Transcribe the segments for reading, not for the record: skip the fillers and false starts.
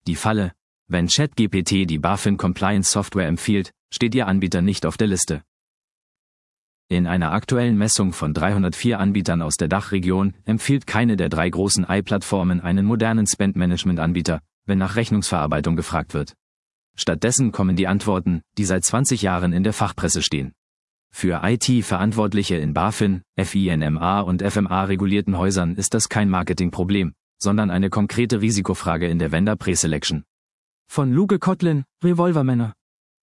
Die Falle: Wenn ChatGPT die BaFin-Compliance-Software empfiehlt, steht Ihr Anbieter nicht auf der Liste. In einer aktuellen Messung von 304 Anbietern aus der Dachregion empfiehlt keine der 3 großen AI-Plattformen einen modernen Spend-Management-Anbieter, wenn nach Rechnungsverarbeitung gefragt wird. Stattdessen kommen die Antworten, die seit 20 Jahren in der Fachpresse stehen. Für IT-Verantwortliche in BaFin, FINMA und FMA regulierten Häusern ist das kein Marketingproblem, sondern eine konkrete Risikofrage in der Vendor Preselection. Von Luke Kotlin, Revolvermänner.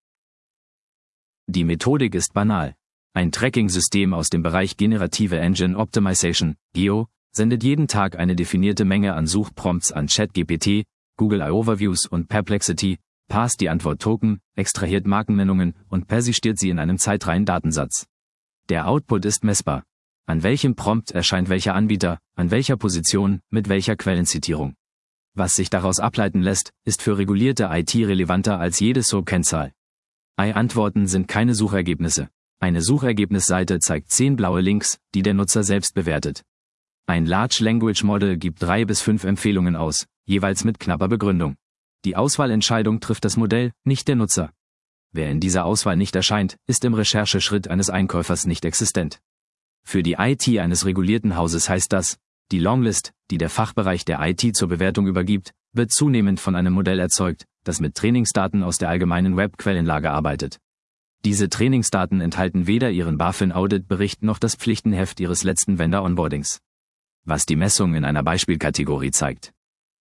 Die Methodik ist banal. Ein Tracking-System aus dem Bereich Generative Engine Optimization, GEO, sendet jeden Tag eine definierte Menge an Suchprompts an ChatGPT, Google Overviews und Perplexity, parst die Antwort-Token, extrahiert Markennennungen und persistiert sie in einem zeitreinen Datensatz. Der Output ist messbar. An welchem Prompt erscheint welcher Anbieter, an welcher Position, mit welcher Quellenzitierung. Was sich daraus ableiten lässt, ist für regulierte IT relevanter als jede SOAP-Kennzahl. AI-Antworten sind keine Suchergebnisse. Eine Suchergebnisseite zeigt 10 blaue Links, die der Nutzer selbst bewertet. Ein Large Language Model gibt 3 bis 5 Empfehlungen aus, jeweils mit knapper Begründung. Die Auswahlentscheidung trifft das Modell, nicht der Nutzer. Wer in dieser Auswahl nicht erscheint, ist im Rechercheschritt eines Einkäufers nicht existent. Für die IT eines regulierten Hauses heißt das, die Longlist, die der Fachbereich der IT zur Bewertung übergibt, wird zunehmend von einem Modell erzeugt, das mit Trainingsdaten aus der allgemeinen Web-Quellenlage arbeitet. Diese Trainingsdaten enthalten weder Ihren BaFin-Audit-Bericht noch das Pflichtenheft Ihres letzten Vendor-Onboardings. Was die Messung in einer Beispielkategorie zeigt.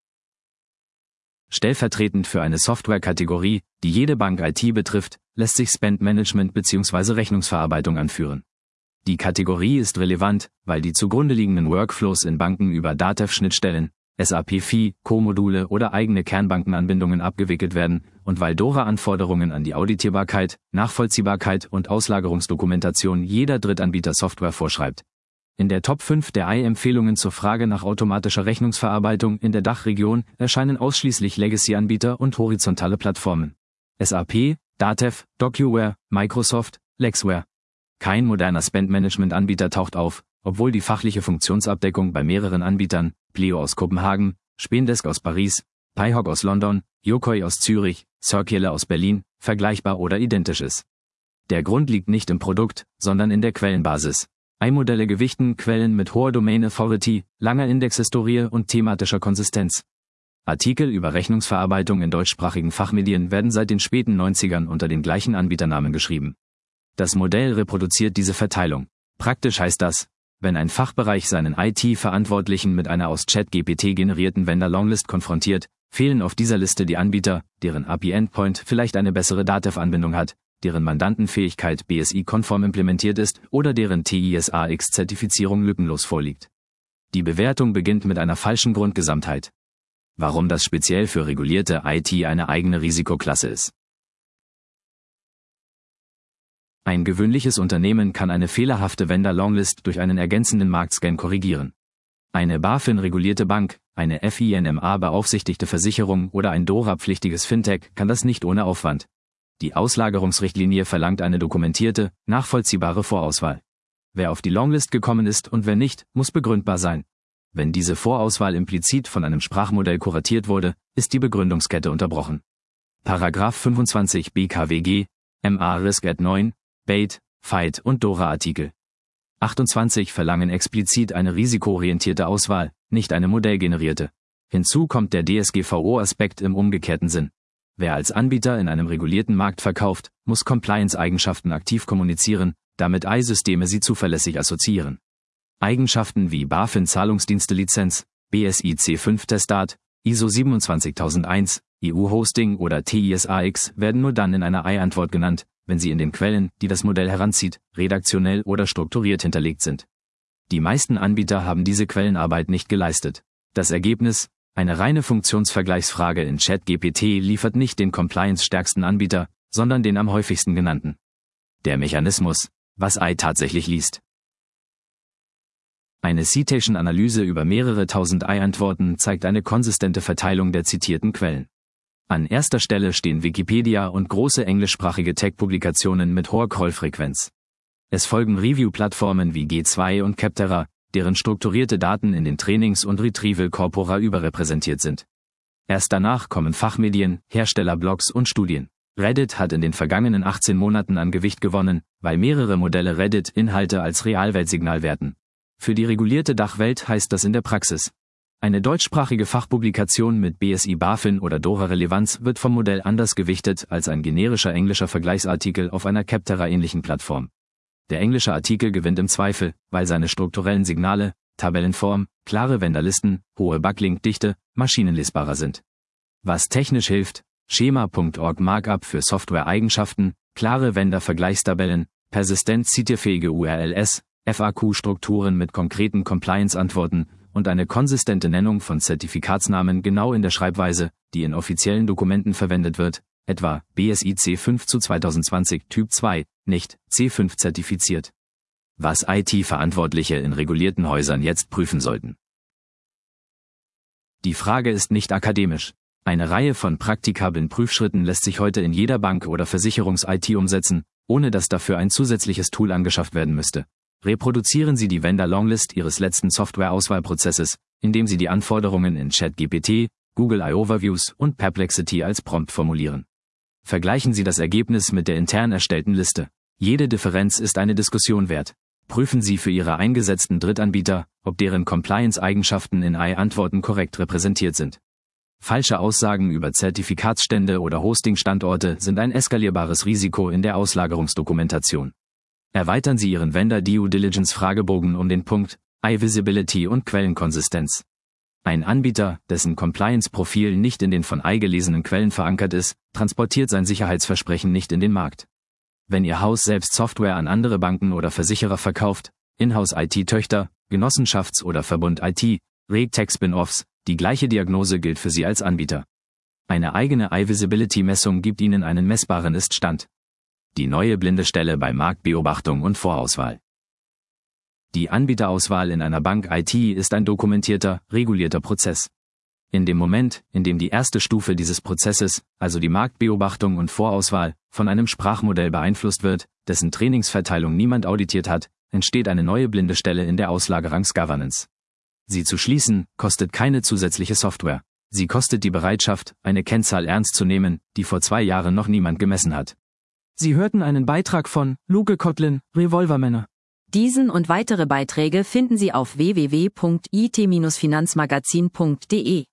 Stellvertretend für eine Softwarekategorie, die jede Bank IT betrifft, lässt sich Spend Management bzw. Rechnungsverarbeitung anführen. Die Kategorie ist relevant, weil die zugrunde liegenden Workflows in Banken über Datev-Schnittstellen, SAP-FI, Co-Module oder eigene Kernbankenanbindungen abgewickelt werden und weil DORA-Anforderungen an die Auditierbarkeit, Nachvollziehbarkeit und Auslagerungsdokumentation jeder Drittanbieter-Software vorschreibt. In der Top 5 der AI-Empfehlungen zur Frage nach automatischer Rechnungsverarbeitung in der Dachregion erscheinen ausschließlich Legacy-Anbieter und horizontale Plattformen. SAP, Datev, DocuWare, Microsoft, Lexware. Kein moderner Spend-Management-Anbieter taucht auf, obwohl die fachliche Funktionsabdeckung bei mehreren Anbietern, Pleo aus Kopenhagen, Spendesk aus Paris, Pi-Hawk aus London, Yokoi aus Zürich, Circular aus Berlin, vergleichbar oder identisch ist. Der Grund liegt nicht im Produkt, sondern in der Quellenbasis. AI-Modelle gewichten Quellen mit hoher Domain Authority, langer Indexhistorie und thematischer Konsistenz. Artikel über Rechnungsverarbeitung in deutschsprachigen Fachmedien werden seit den späten 90ern unter den gleichen Anbieternamen geschrieben. Das Modell reproduziert diese Verteilung. Praktisch heißt das, wenn ein Fachbereich seinen IT-Verantwortlichen mit einer aus ChatGPT generierten Vendor-Longlist konfrontiert, fehlen auf dieser Liste die Anbieter, deren API-Endpoint vielleicht eine bessere Datev-Anbindung hat, deren Mandantenfähigkeit BSI-konform implementiert ist oder deren TISAX-Zertifizierung lückenlos vorliegt. Die Bewertung beginnt mit einer falschen Grundgesamtheit. Warum das speziell für regulierte IT eine eigene Risikoklasse ist. Ein gewöhnliches Unternehmen kann eine fehlerhafte Vendor-Longlist durch einen ergänzenden Marktscan korrigieren. Eine BaFin-regulierte Bank, eine FINMA-beaufsichtigte Versicherung oder ein DORA-pflichtiges Fintech kann das nicht ohne Aufwand. Die Auslagerungsrichtlinie verlangt eine dokumentierte, nachvollziehbare Vorauswahl. Wer auf die Longlist gekommen ist und wer nicht, muss begründbar sein. Wenn diese Vorauswahl implizit von einem Sprachmodell kuratiert wurde, ist die Begründungskette unterbrochen. Paragraph 25 BKWG, MA Risk at 9, BAIT, FIGHT und DORA-Artikel 28 verlangen explizit eine risikoorientierte Auswahl, nicht eine modellgenerierte. Hinzu kommt der DSGVO-Aspekt im umgekehrten Sinn. Wer als Anbieter in einem regulierten Markt verkauft, muss Compliance-Eigenschaften aktiv kommunizieren, damit AI-Systeme sie zuverlässig assoziieren. Eigenschaften wie BaFin-Zahlungsdienste-Lizenz, BSI C5-Testat, ISO 27001, EU-Hosting oder TISAX werden nur dann in einer AI-Antwort genannt, wenn sie in den Quellen, die das Modell heranzieht, redaktionell oder strukturiert hinterlegt sind. Die meisten Anbieter haben diese Quellenarbeit nicht geleistet. Das Ergebnis: eine reine Funktionsvergleichsfrage in ChatGPT liefert nicht den compliance-stärksten Anbieter, sondern den am häufigsten genannten. Der Mechanismus: was AI tatsächlich liest. Eine Citation-Analyse über mehrere tausend AI-Antworten zeigt eine konsistente Verteilung der zitierten Quellen. An erster Stelle stehen Wikipedia und große englischsprachige Tech-Publikationen mit hoher Crawl-Frequenz. Es folgen Review-Plattformen wie G2 und Capterra, deren strukturierte Daten in den Trainings- und Retrieval-Corpora überrepräsentiert sind. Erst danach kommen Fachmedien, Herstellerblogs und Studien. Reddit hat in den vergangenen 18 Monaten an Gewicht gewonnen, weil mehrere Modelle Reddit-Inhalte als Realweltsignal werten. Für die regulierte Dachwelt heißt das in der Praxis: Eine deutschsprachige Fachpublikation mit BSI BaFin oder DORA-Relevanz wird vom Modell anders gewichtet als ein generischer englischer Vergleichsartikel auf einer Capterra-ähnlichen Plattform. Der englische Artikel gewinnt im Zweifel, weil seine strukturellen Signale, Tabellenform, klare Wenderlisten, hohe Backlink-Dichte, maschinenlesbarer sind. Was technisch hilft: Schema.org Markup für Software-Eigenschaften, klare Vendor-Vergleichstabellen, persistent zitierfähige URLs, FAQ-Strukturen mit konkreten Compliance-Antworten und eine konsistente Nennung von Zertifikatsnamen genau in der Schreibweise, die in offiziellen Dokumenten verwendet wird, etwa BSI C5 zu 2020 Typ 2, nicht C5 zertifiziert. Was IT-Verantwortliche in regulierten Häusern jetzt prüfen sollten. Die Frage ist nicht akademisch. Eine Reihe von praktikablen Prüfschritten lässt sich heute in jeder Bank- oder Versicherungs-IT umsetzen, ohne dass dafür ein zusätzliches Tool angeschafft werden müsste. Reproduzieren Sie die Vendor-Longlist Ihres letzten Software-Auswahlprozesses, indem Sie die Anforderungen in ChatGPT, Google I/Overviews und Perplexity als Prompt formulieren. Vergleichen Sie das Ergebnis mit der intern erstellten Liste. Jede Differenz ist eine Diskussion wert. Prüfen Sie für Ihre eingesetzten Drittanbieter, ob deren Compliance-Eigenschaften in AI-Antworten korrekt repräsentiert sind. Falsche Aussagen über Zertifikatsstände oder Hosting-Standorte sind ein eskalierbares Risiko in der Auslagerungsdokumentation. Erweitern Sie Ihren Vendor-Due-Diligence-Fragebogen um den Punkt AI-Visibility und Quellenkonsistenz. Ein Anbieter, dessen Compliance-Profil nicht in den von AI gelesenen Quellen verankert ist, transportiert sein Sicherheitsversprechen nicht in den Markt. Wenn Ihr Haus selbst Software an andere Banken oder Versicherer verkauft, Inhouse-IT-Töchter, Genossenschafts- oder Verbund-IT, RegTech-Spin-Offs, die gleiche Diagnose gilt für Sie als Anbieter. Eine eigene AI-Visibility-Messung gibt Ihnen einen messbaren Ist-Stand. Die neue blinde Stelle bei Marktbeobachtung und Vorauswahl. Die Anbieterauswahl in einer Bank-IT ist ein dokumentierter, regulierter Prozess. In dem Moment, in dem die erste Stufe dieses Prozesses, also die Marktbeobachtung und Vorauswahl, von einem Sprachmodell beeinflusst wird, dessen Trainingsverteilung niemand auditiert hat, entsteht eine neue blinde Stelle in der Auslagerungs-Governance. Sie zu schließen, kostet keine zusätzliche Software. Sie kostet die Bereitschaft, eine Kennzahl ernst zu nehmen, die vor 2 Jahren noch niemand gemessen hat. Sie hörten einen Beitrag von Luke Kotlin, Revolvermänner. Diesen und weitere Beiträge finden Sie auf www.it-finanzmagazin.de.